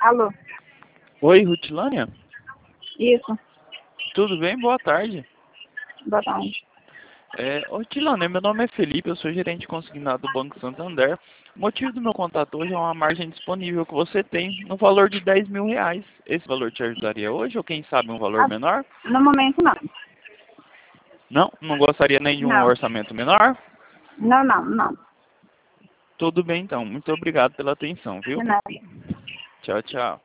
Alô? Oi, Rutilânia? Isso. Tudo bem? Boa tarde. Boa tarde. Rutilânia, meu nome é Felipe, eu sou gerente consignado do Banco Santander. O motivo do meu contato hoje é uma margem disponível que você tem no valor de R$ 10.000. Esse valor te ajudaria hoje ou quem sabe um valor menor? No momento, não. Não? Não gostaria nem de um Não. orçamento menor? Não. Tudo bem então, muito obrigado pela atenção, viu? De nada. Tchau, tchau.